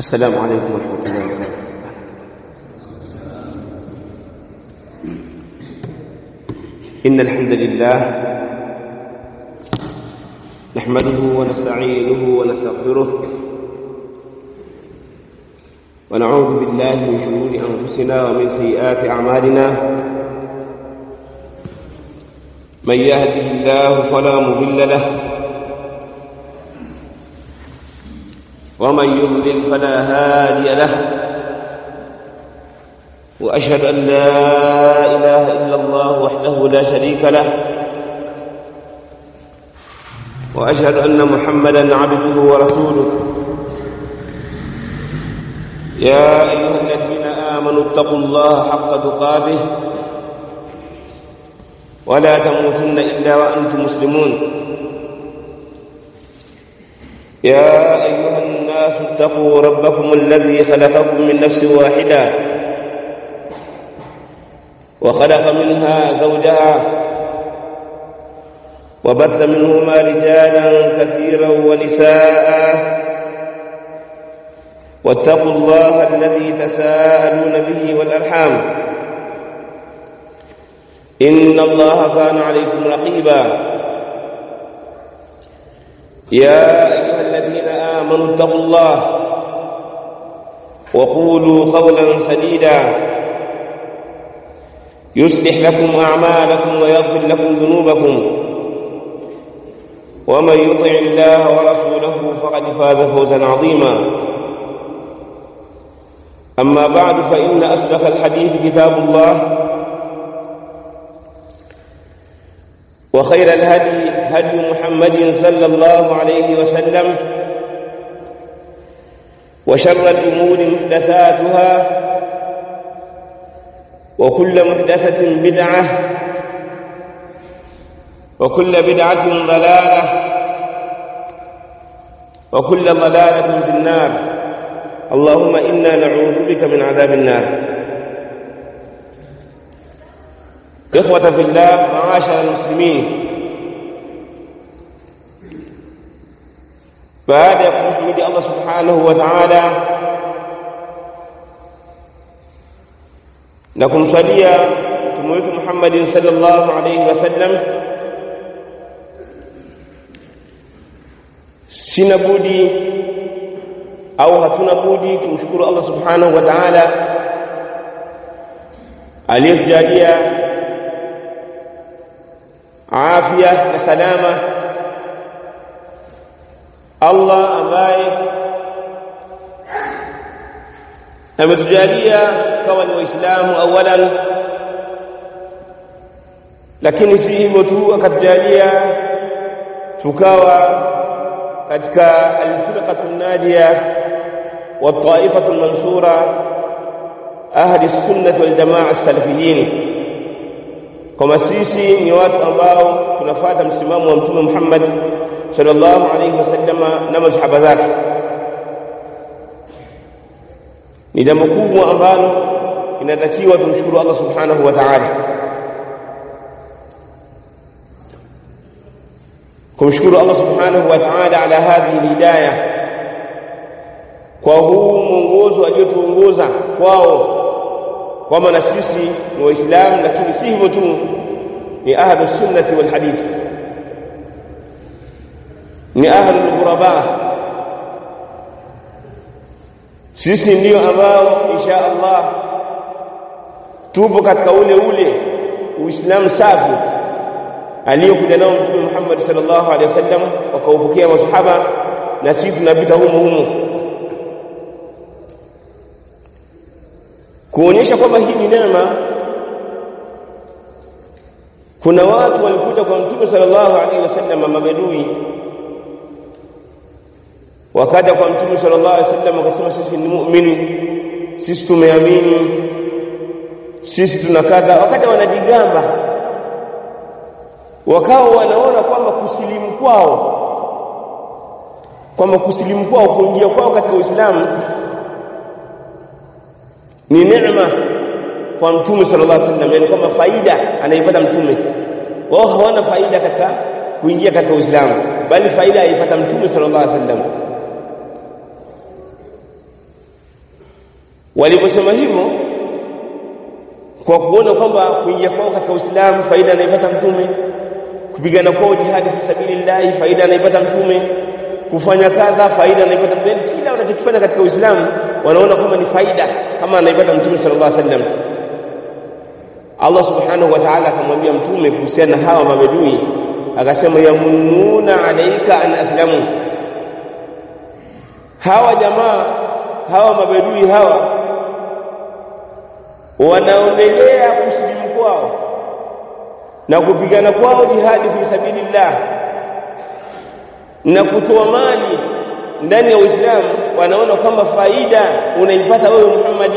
السلام عليكم ورحمة الله وبركاته. إن الحمد لله نحمده ونستعينه ونستغفره ونعوذ بالله من شرور أنفسنا ومن سيئات أعمالنا. من يهده الله فلا مضل له ومن يضلل فلا هادي له. وأشهد أن لا إله إلا الله وحده لا شريك له وأشهد أن محمدًا عبده ورسوله. يا أيها الذين آمنوا اتقوا الله حق تقاته ولا تموتن إلا وأنتم مسلمون. يا أيها الناس اتقوا ربكم الذي خلقكم من نفس واحدة وخلق منها زوجها وبث منهما رجالا كثيرا ونساء. واتقوا الله الذي تساءلون به والأرحام إن الله كان عليكم رقيبا. يا أيها الذين آمنوا اتقوا الله وقولوا قولا سديدا يصلح لكم أعمالكم ويغفر لكم ذنوبكم ومن يطع الله ورسوله فقد فاز فوزا عظيما. أما بعد فإن أصدق الحديث كتاب الله وخير الهدي هدي محمد صلى الله عليه وسلم وشر الأمور محدثاتها وكل محدثة بدعة وكل بدعة ضلالة وكل ضلالة في النار. اللهم إنا نعوذ بك من عذاب النار. إخوة في الله معاشر المسلمين، baada ya kumhimidi Allah subhanahu wa ta'ala na kumsalia mtume wetu Muhammad sallallahu alayhi wasallam, sina budi au hatuna budi kumshukuru Allah subhanahu wa ta'ala aliyetujalia afya na salama. Allah ambaye ametujalia tukawa ni waislamu awalan, lakini si hivyo tu, akatujalia tukawa katika al-firqatu an-najiyah wa at-ta'ifatu al-mansura ahli sunnah wal jamaa as-salafiyin. Kama sisi ni watu ambao tunafuata msimamo wa Mtume Muhammad sallallahu alayhi wasallam na masahaba zake, ni jambo kubwa ambalo inatakiwa tumshukuru Allah subhanahu wa ta'ala. Kumshukuru Allah subhanahu wa ta'ala ala hadhihi hidayah, kwa huu mwongozo aliotuongoza kwao, kwamba na sisi ni waislamu, lakini si hivyo tu, ni ahlus sunnati wal hadith, ni ahlul ghuraba. Sisi ndio ambao insha Allah tupo katika ule Uislamu safi aliyokuja nao Mtume Muhammad sallallahu alaihi wasallam, wakaupokea masahaba, na sisi tunapita humo kuonyesha kwamba hii ni neema. Kuna watu walikuja kwa Mtume sallallahu alaihi wasallam, mabedui, wakaja kwa Mtume sallallahu alaihi wasallam wakasema, sisi ni muumini, sisi tumeamini, sisi tunakata. Wakati wanajigamba, wakawa wanaona kwamba kusilimu kwao, kuingia kwao katika Uislamu ni neema kwa Mtume sallallahu alaihi wasallam, yani kwamba faida anaipata Mtume. Wao hawana faida katika kuingia katika Uislamu, bali faida aipata Mtume sallallahu alaihi wasallam. Waliposema hivyo kwa kuona kwamba kuingia kwao katika Uislamu faida anaipata mtume, kupigana kwao jihad fi sabilillah faida anaipata mtume, kufanya kadha faida anaipata mtume, kila wanachokifanya katika Uislamu wanaona kama ni faida kama anaipata mtume sallallahu alaihi wasallam. Allah subhanahu wa ta'ala akamwambia mtume kuhusiana na hawa mabedui, akasema yamununa alayka an aslamu. Hawa jamaa hawa mabedui hawa wanaendelea kusilimu kwao na kupigana kwao jihadi fi sabilillah na kutoa mali ndani ya Uislamu, wanaona kwamba faida unaipata wewe Muhammad.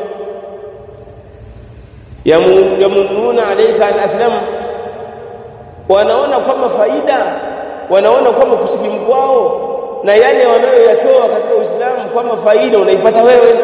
Yamununa alayka an aslamu, wanaona kwamba faida, wanaona kwamba kusilimu kwao na yale wanayoyatoa katika Uislamu kwamba faida unaipata wewe.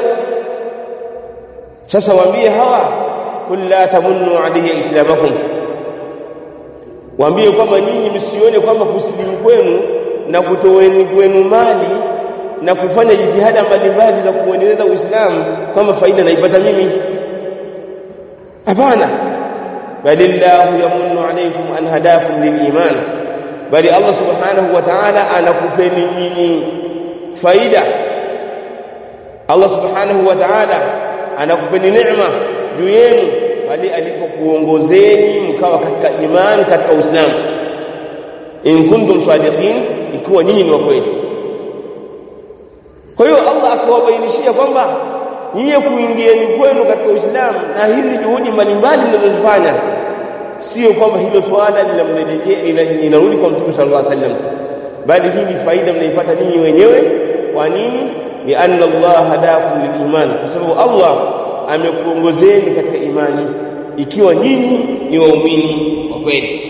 Sasa waambie hawa, kul la tamunnu alayya islamakum, waambie kwamba nyinyi msione kwamba kusilimu kwenu na kutoweni kwenu mali na kufanya jitihada mbalimbali za kuendeleza Uislamu kama faida naipata mimi. Hapana, balillahu yamunnu alaykum an hadakum liliman, bali Allah subhanahu wa ta'ala anakupeni nyinyi faida. Allah subhanahu wa ta'ala anakupeni neema juu yenu bali alipokuongozeni mkawa katika imani katika Uislamu, in kuntum sadiqin, ikiwa nyinyi ni wa kweli. Kwa hiyo Allah akawabainishia kwamba nyinyi kuingieni kwenu katika Uislamu na hizi juhudi mbalimbali mnazozifanya sio kwamba hilo swala linamrejea inarudi kwa Mtume sallallahu alaihi wasallam, bali hii ni faida mnaipata ninyi wenyewe. Kwa nini? Bi anna Allah hadakum liliman, kwa sababu Allah amekuongozeni katika imani ikiwa nyinyi ni waumini wa kweli.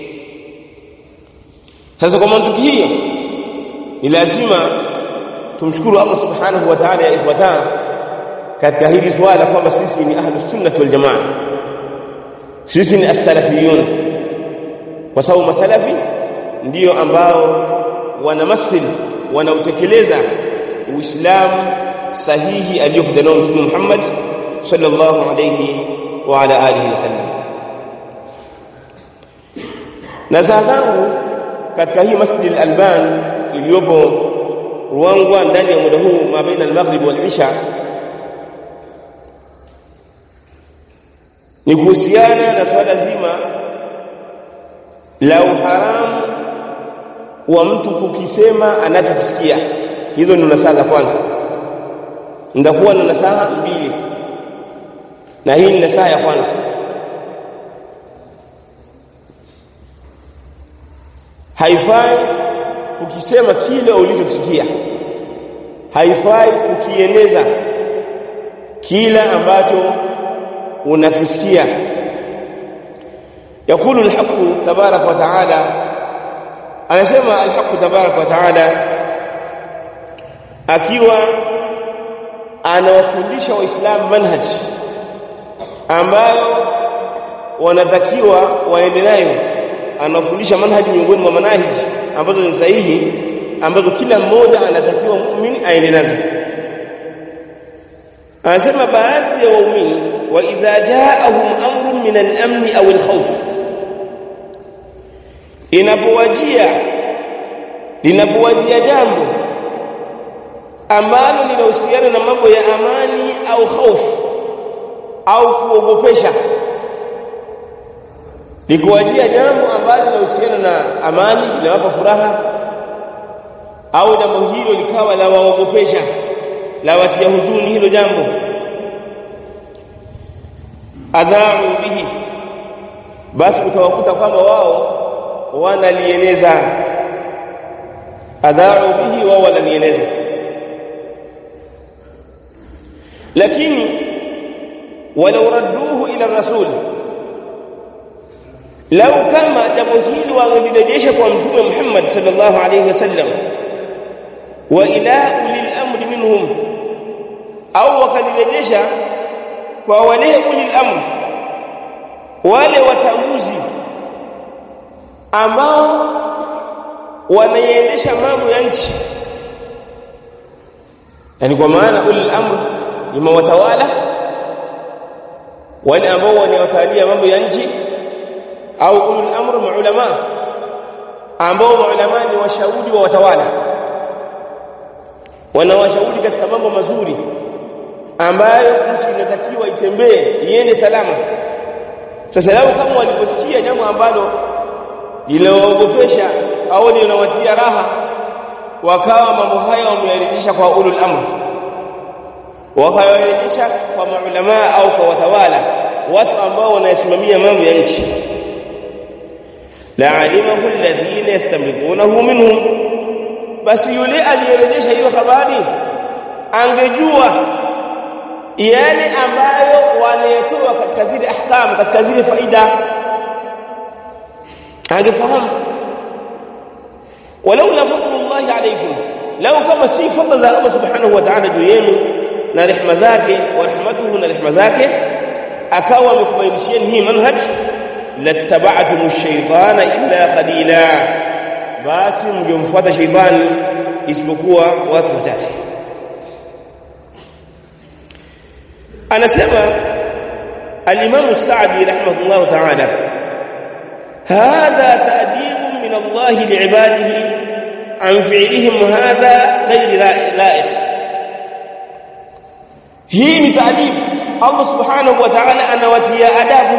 Sasa kwa mantiki hiyo ni lazima tumshukuru Allah subhanahu wa ta'ala ya ikhwata katika hili swala kwamba sisi ni ahlus sunnah wal jamaa, sisi ni as-salafiyun, kwa sababu masalafi ndio ambao wanamathili wanautekeleza Uislamu sahihi aliyokuja nao Mtume Muhammad sallallahu alayhi wa ala alihi wasallam. Na zangu katika hii Masjid al-Alban iliyopo Ruangwa ndani ya muda huu mabaina al-maghrib wal isha ni kuhusiana na swala zima la uharamu wa mtu kukisema anachokisikia. Hizo ni nasaha za kwanza. Ndakuwa na nasaha mbili, na hii ni nasaha ya kwanza. Haifai kukisema kile ulichokisikia, haifai kukieneza kila ambacho unakisikia. Yakulu al-haqq tabarak wa ta'ala, anasema al-haqq tabarak wa ta'ala akiwa anawafundisha waislamu manhaj ambayo wanatakiwa waende nayo. Anawafundisha manhaji miongoni mwa manhaji ambazo ni sahihi, ambazo kila mmoja anatakiwa muumini aende nazo. Anasema baadhi ya waumini, wa idha ja'ahum amrun min al-amn aw al-khawf, linapowajia jambo ambalo linahusiana na mambo ya amani au hofu au kuogopesha, likiwajia jambo ambalo linahusiana na amani, linawapa furaha, au jambo hilo likawa la waogopesha, la watia huzuni hilo jambo, adha'u bihi, basi utawakuta kwamba wao wanalieneza. Adha'u bihi, wao wanalieneza. Lakini walau radduhu ila rasul, lau kama jambo hili wangelirejesha kwa Mtume Muhammad sallallahu alayhi wasallam, wa ila ulil amri minhum, au wakalirejesha kwa wale ulil amri, wale watambuzi ambao wanaiendesha mambo ya nchi. Yani kwa maana ulil amri ima watawala wale ambao wanawatalia mambo ya nchi au ulul amr maulama ambao maulama ni washauri wa watawala wanawashauri katika mambo mazuri ambayo nchi inatakiwa itembee iende salama. Sasa lao kama waliposikia jambo ambalo liloogopesha au linawatia raha wakawa mambo haya wameyarejesha kwa ulul amr wakayarejesha kwa maulama au kwa watawala watu ambao wanasimamia mambo ya nchi la alimahu alladhina yastamitunahu minhum basi yule aliyerejesha hiyo habari angejua yale ambayo wanayetoa katika zile ahkam katika zile faida angefahamu walau la fadlullahi alaykum law kama si fadla za Allah subhanahu wa ta'ala juu yenu na rehema zake wa rahmatuhu na rehema zake akawa amekubainisheni hii manhaj lattaba'tum ash-shaytana illa qalila basi mngemfuata shaytani isipokuwa watu wachache. anasema al-Imam as-Sa'di rahimahullah ta'ala hadha ta'dib min Allah li'ibadihi an fi'lihim hadha ghayr la'ikh hii ni ta'dib Allah subhanahu wa ta'ala anawatia adabu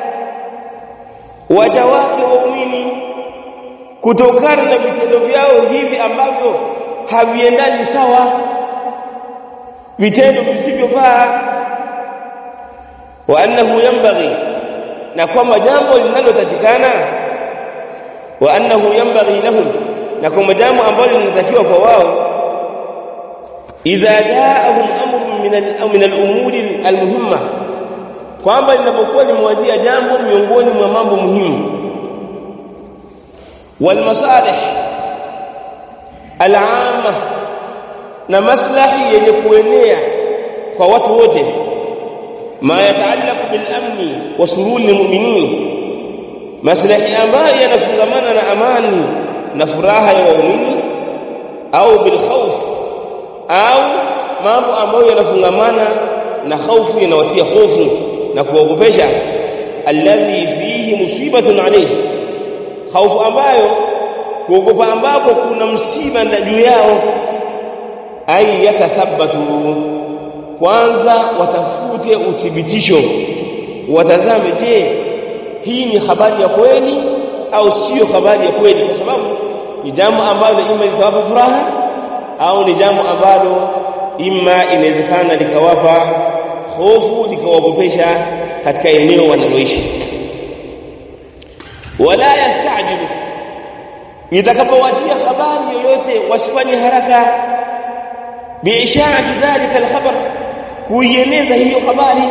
waja wake waumini kutokana na vitendo vyao hivi ambavyo haviendani sawa vitendo visivyofaa wa annahu yanbaghi na kwamba jambo linalotakikana wa annahu yanbaghi lahum na kwamba jambo ambalo linatakiwa kwa wao idha ja'ahum amrun min al-umuri al-muhimma kwamba linapokuwa limewajia jambo miongoni mwa mambo muhimu wal masalih al-'amma na maslahi yenye kuenea kwa watu wote ma yataallaqu bil amni wa sururi lilmu'minin maslahi ambayo yanafungamana na amani na furaha ya waumini au bil khawf au mambo ambayo yanafungamana na hofu yanawatia hofu na kuogopesha alladhi fihi musibatun alayhi hofu ambayo kuogopa ambako kuna msiba juu yao ay yatathabbatu kwanza watafute uthibitisho watazame je hii ni habari ya kweli au sio habari ya kweli kwa sababu ni jambo ambalo ima litawapa furaha au ni jambo ambalo ima inawezekana likawapa hofu likawaogopesha katika eneo wanaloishi wala yastajilu itakapowajia habari yoyote wasifanye haraka biishaaji dhalika alkhabar kuieneza hiyo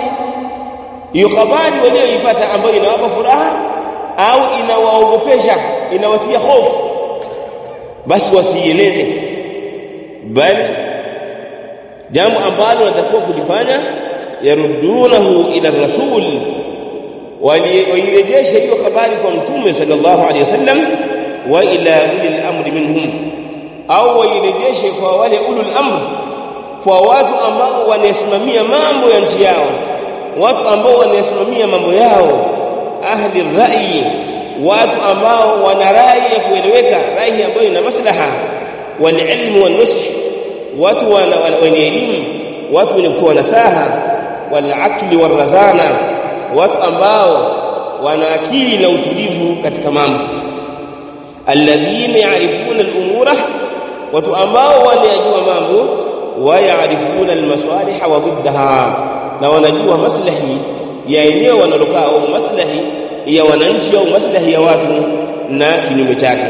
habari walioipata ambayo inawapa furaha au inawaogopesha inawatia hofu basi wasieleze bali jambo ambalo wanatakiwa kulifanya yarudunahu ila rasul walirejesha hiyo habari kwa mtume sallallahu alaihi wasallam wa ila ulil amri minhum au wairejeshe kwa wale ulul amr kwa watu ambao wanasimamia mambo ya nchi yao watu ambao wanasimamia mambo yao ahli rai watu ambao wana rai ya kueleweka rai ambayo ina maslaha wal ilmu wan nush watu wenye elimu watu wenye kutoa nasaha wal akli war razana watu ambao wana akili na utulivu katika mambo alladhina ya'rifuna al-umura watu ambao wanajua mambo wa ya'rifuna al-masalih wa dhiddaha na wanajua maslahi ya eneo wanalokaa au maslahi ya wananchi au maslahi ya watu na kinyume chake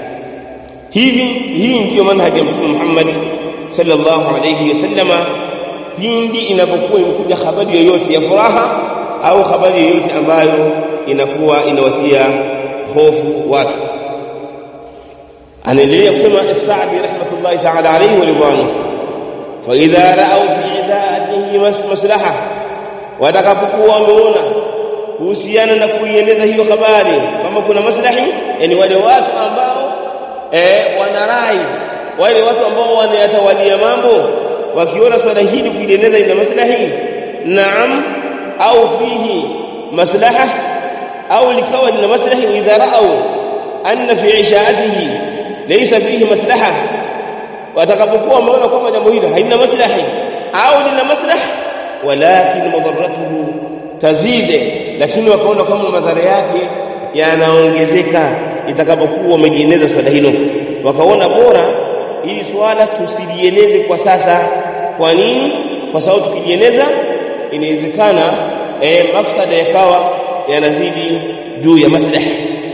hii ndiyo manhaji ya Mtume Muhammad sallallahu alayhi wasallama pindi inapokuwa imekuja habari yoyote ya furaha au habari yoyote ambayo inakuwa inawatia hofu watu anaendelea kusema As-Sa'di rahmatullahi ta'ala alayhi wa ridwanu fa idha ra'aw fi ida'atihi maslaha watakapokuwa wameona kuhusiana na kuieleza hiyo habari kama kuna maslahi yani wale watu ambao wanarai wale watu ambao wanayatawalia mambo wakiona swala hili kulieneza ina maslahi naam au fihi maslaha au likawa lina maslahi wa idha ra'u anna fi ishaatihi laysa fihi maslaha watakapokuwa wameona kwamba jambo hilo halina maslahi au lina maslaha walakin madarratuhu tazide lakini wakaona kama madhara yake yanaongezeka itakapokuwa wamelieneza swala hilo wakaona bora hili swala tusilieneze kwa sasa. Kwa nini? Kwa sababu tukilieneza inawezekana mafsada yakawa yanazidi juu ya maslahi.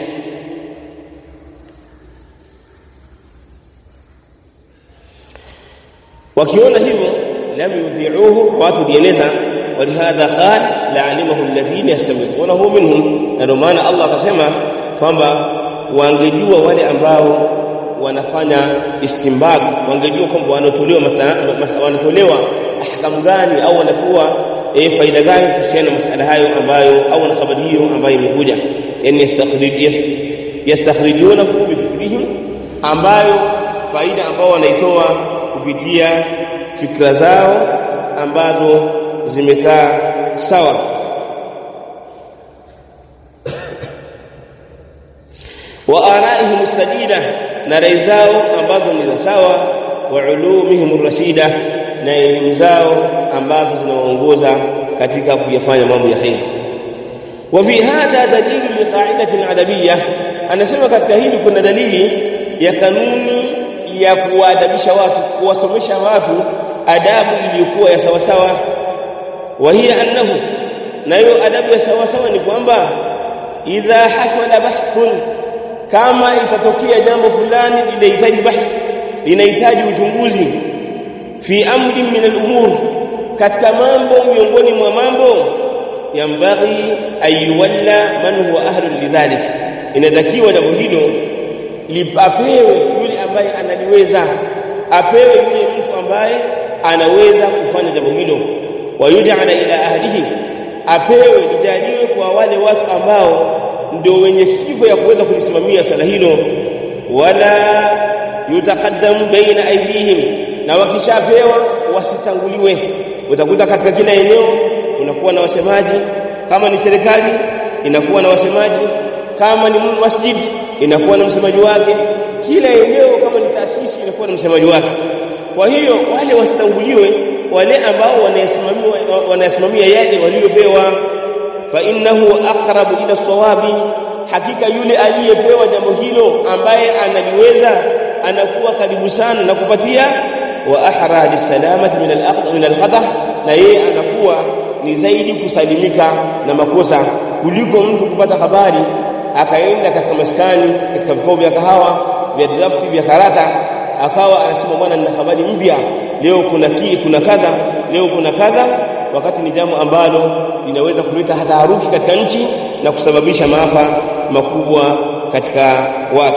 wakiona hivyo lam yudhi'uhu watu lieneza walihadha qal la'alimahu alladhina yastami'unahu minhum ndio maana Allah akasema kwamba wangejua wale ambao wanafanya istinbat wangejua kwamba wanatolewa ahkamu gani au wanakuwa faida gani kuhusiana na masala hayo ambayo au na habari hiyo ambayo imekuja yani yastakhrijuna bi fikrihim ambayo faida ambao wanaitoa kupitia fikra zao ambazo zimekaa sawa wa araihim as-sadida na rai zao ambazo ni sawa wa ulumihim ar-rashida na elimu zao ambazo zinawaongoza katika kuyafanya mambo ya khair. wa fi hadha dalil li qa'idatin adabiyyah anasema katika hili kuna dalili ya kanuni ya kuadabisha watu kuwasomesha watu adabu iliyokuwa ya sawa sawa wa hiya annahu na hiyo adabu ya sawa sawa ni kwamba idha hasala bahthun kama itatokea jambo fulani linahitaji bahth linahitaji uchunguzi fi amri min al-umur katika mambo miongoni mwa mambo yambaghi ayuwalla man huwa ahlu lidhalik inatakiwa jambo hilo lipapewe yule ambaye analiweza apewe yule mtu ambaye anaweza kufanya jambo hilo wayuj'ala ila ahlihi apewe lijaliwe kwa wale watu ambao ndio wenye sifa ya kuweza kulisimamia sala hilo wala yutaqaddamu baina aydihim na wakishapewa wasitanguliwe utakuta katika kila eneo unakuwa na wasemaji kama ni serikali inakuwa na wasemaji kama ni masjid inakuwa na msemaji wake kila eneo kama ni taasisi inakuwa na msemaji wake kwa hiyo wale wasitanguliwe wale ambao wanasimamia yale waliopewa fa innahu aqrabu ila sawabi hakika yule aliyepewa jambo hilo ambaye analiweza anakuwa karibu sana na kupatia wa ahra lisalamati min al-khata na yeye anakuwa ni zaidi kusalimika na makosa kuliko mtu kupata habari akaenda katika maskani katika vikao vya kahawa vya drafti vya karata akawa anasema bwana nina habari mpya leo kuna kadha leo kuna kadha wakati ni jambo ambalo linaweza kuleta hata haruki katika nchi na kusababisha maafa makubwa katika watu.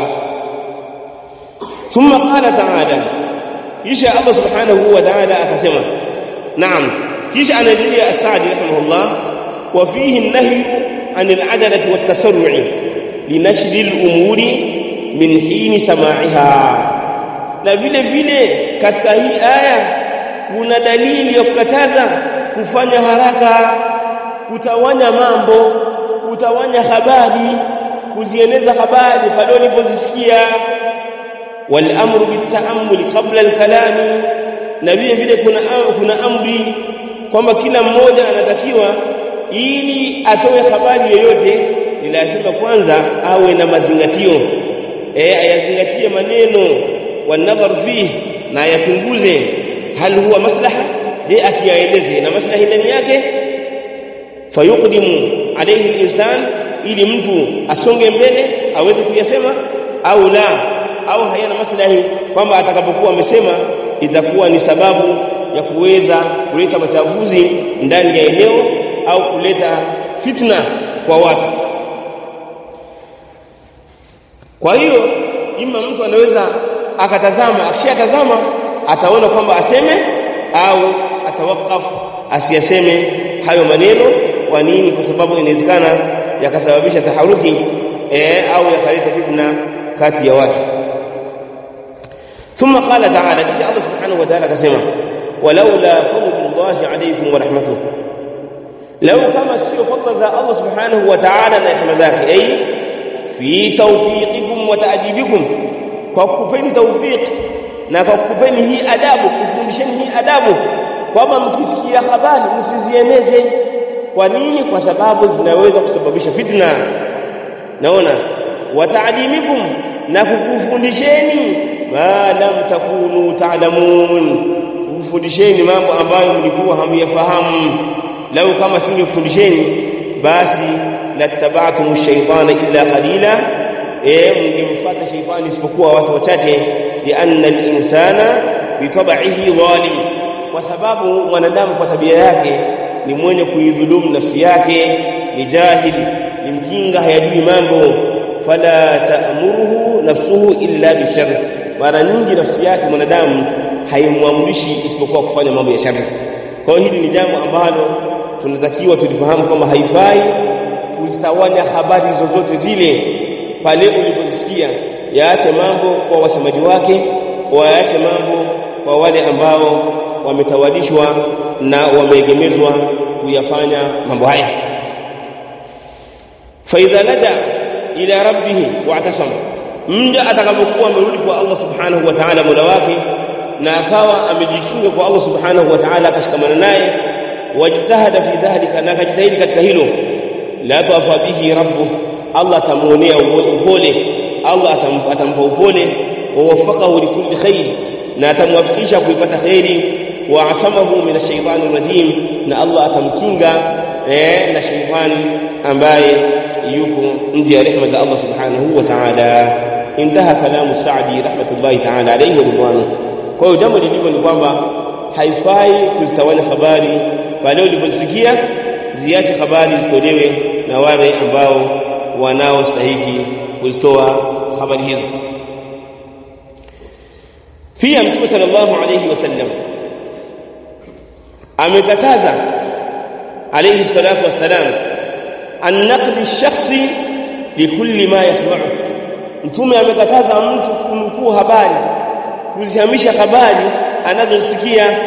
Thumma qala ta'ala kisha Allah subhanahu wa ta'ala akasema naam kisha anaendelea As-Sa'di rahimahullah wa fihi an-nahy 'an al-'adalati wat-tasarru'i linashri al-umuri min hin sama'iha na vile vile katika hii aya kuna dalili ya kukataza kufanya haraka kutawanya mambo kutawanya habari kuzieneza habari pale ulipozisikia wal amru bit ta'ammuli qabla al kalami na vile vile kuna amri kwamba kila mmoja anatakiwa ili atoe habari yoyote ni lazima kwanza awe na mazingatio ayazingatie maneno wanadhar fihi na yachunguze hal huwa maslaha akiyaeleze na maslahi ndani yake fayuqdimu alayhi al-insan ili mtu asonge mbele aweze kuyasema au la au hayana maslahi kwamba atakapokuwa amesema itakuwa ni sababu ya kuweza kuleta machafuzi ndani ya eneo au kuleta fitna kwa watu. Kwa hiyo ima mtu anaweza akatazama akishatazama ataona kwamba aseme au atawakafu asiyaseme hayo maneno kwa nini kwa sababu inawezekana yakasababisha taharuki au yakaleta fitna kati ya watu. Thumma qala ta'ala kisha Allah subhanahu wa ta'ala akasema walaula fadlullahi alaykum wa rahmatuhu, law kama sio fadla za Allah subhanahu wa ta'ala na rehema zake, ay fi tawfiqikum wa ta'dibikum, kwa kupeni tawfiq na kwa kupeni hii adabu, kufundisheni hii adabu kwamba mkisikia habari msizieneze. Kwa nini? Kwa sababu zinaweza kusababisha fitna. Naona wata'dimikum, na kukufundisheni ma lam takunu ta'lamun, kufundisheni mambo ambayo mlikuwa hamyafahamu. Lau kama singekufundisheni basi lattaba'tum ash-shaytana illa qalila, mngemfuata shaytani isipokuwa watu wachache. Lianna al-insana bitab'ihi zalim, kwa sababu mwanadamu kwa tabia yake ni mwenye kuidhulumu nafsi yake, ni jahili, ni mjinga, hayajui mambo. Fala ta'muruhu nafsuhu illa bishar, mara nyingi nafsi yake mwanadamu haimwamrishi isipokuwa kufanya mambo ya shari. Kwa hiyo hili ni jambo ambalo tunatakiwa tulifahamu kwamba haifai kuzitawanya habari zozote zile pale ulipozisikia. Yaache mambo kwa wasemaji wake, waache mambo kwa wale ambao wametawalishwa na wameegemezwa kuyafanya mambo haya. Fa idha laja ila rabbih wa'tasama, mja atakapokuwa amerudi kwa Allah subhanahu wa ta'ala mola wake, na akawa amejikinga kwa Allah subhanahu wa ta'ala, akashikamana naye, wajitahada fi dhalika, na akajitahidi katika hilo, la tawafa bihi rabbuh, Allah atamuonea upole, Allah atampa upole, wa wafaqahu likulli khair, na atamwafikisha kuipata khairi, wa asamahu min ash-shaytanir rajim, na Allah atamkinga na shaytan ambaye yuko nje ya rehema za Allah subhanahu wa ta'ala. Intaha kalamu Saadi rahmatullahi ta'ala alayhi wa ridwanu. Kwa hiyo jambo lilivyo ni kwamba haifai kuzitawanya habari pale ulipozisikia, ziache habari zitolewe na wale ambao wanaostahili kuzitoa habari hizo. Pia Mtume sallallahu alayhi wasallam amekataza alayhi salatu wassalam an naqli ash-shakhsi likulli ma yasma'u. Mtume amekataza mtu kunukuu habari, kuzihamisha habari anazosikia,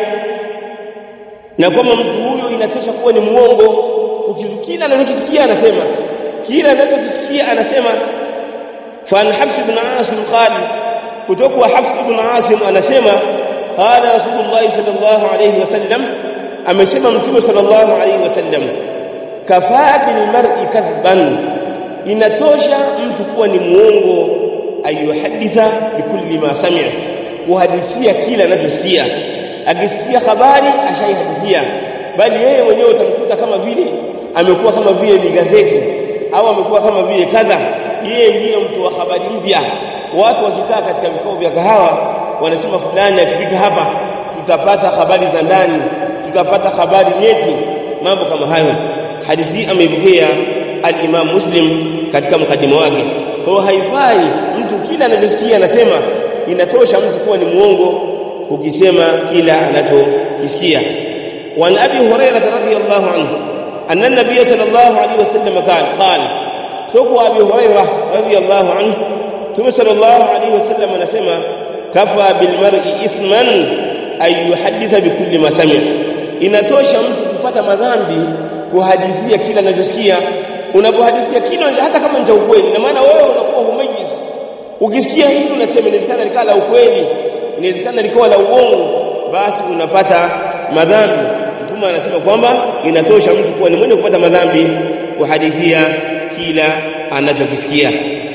na kama mtu huyo inatosha kuwa ni muongo. Kila anachokisikia anasema, kila anachokisikia anasema. Fa Hafs ibn Asim qali, kutoka Hafs ibn Asim anasema, qala Rasulullah sallallahu alayhi wasallam, amesema Mtume sallallahu alayhi wasallam, kafaa bil mar'i kadhban, inatosha mtu kuwa ni muongo, ayuhaditha bikulli ma sami'a, kuhadithia kila anachosikia. Akisikia habari ashaihadithia, bali yeye mwenyewe utamkuta kama vile amekuwa kama vile ni gazeti, au amekuwa kama vile kadha, yeye ndiye mtu wa habari mpya. Watu wakikaa katika vikao vya kahawa wanasema fulani akifika hapa tutapata habari za ndani, tutapata habari nyeti, mambo kama hayo. Hadithi ameipokea al-Imam Muslim katika mkadima wake. Kwa hiyo haifai mtu kila anachosikia anasema, inatosha mtu kuwa ni muongo ukisema kila anachokisikia. Wa Abi Hurairah radhiyallahu anhu anna an-nabiy sallallahu alayhi wasallam qala, soko Abi Hurairah radhiyallahu anhu, Mtume sallallahu alayhi wasallam anasema, kafa bil mar'i ithman ay yuhadditha bikulli ma sami'a, inatosha mtu kupata madhambi kuhadithia kila anachosikia. Unapohadithia kila hata kama ni cha ukweli, na maana wewe unakuwa humayiz. Ukisikia hili unasema inawezekana likawa la ukweli, inawezekana likawa la uongo, basi unapata madhambi. Mtume anasema kwamba inatosha mtu kuwa ni mwenye kupata madhambi kuhadithia kila anachokisikia.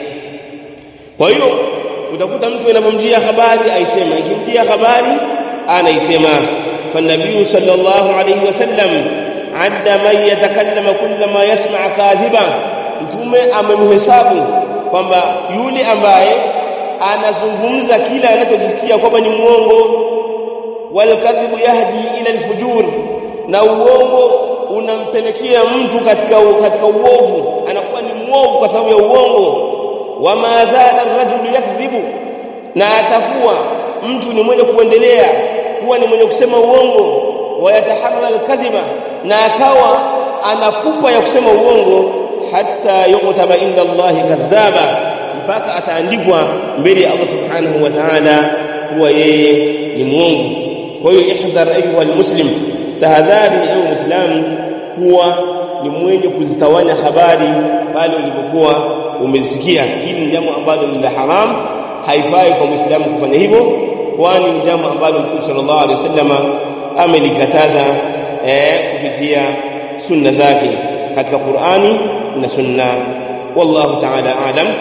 Kwa hiyo utakuta mtu anapomjia habari aisema, ikimjia habari anaisema. Fa Nabii sallallahu alayhi wasallam adda man yatakallama kullama yasma' kadhiba, Mtume amemhesabu kwamba yule ambaye anazungumza kila anachosikia kwamba ni muongo. Wal kadhibu yahdi ila al-fujur, na uongo unampelekea mtu katika uovu, anakuwa ni muovu kwa sababu ya uongo. Wa ma zala ar-rajulu yakdhibu, na atakuwa mtu ni mwenye kuendelea kuwa ni mwenye kusema uongo. Wa yataharra al-kadhiba, na akawa anapupa ya kusema uongo, hatta yuqtaba inda Allah kadhaba, mpaka ataandikwa mbele ya Allah subhanahu wa ta'ala kuwa yeye ni muongo. Kwa hiyo ihdhar ayuha almuslim, tahadhari ewe muislamu kuwa ni mwenye kuzitawanya habari pale ulipokuwa umesikia. Hili ni jambo ambalo ni la haram, haifai kwa muislamu kufanya hivyo, kwani ni jambo ambalo Mtume sallallahu alaihi wasallam amelikataza kupitia sunna zake katika Qur'ani na sunna. Wallahu ta'ala a'lam.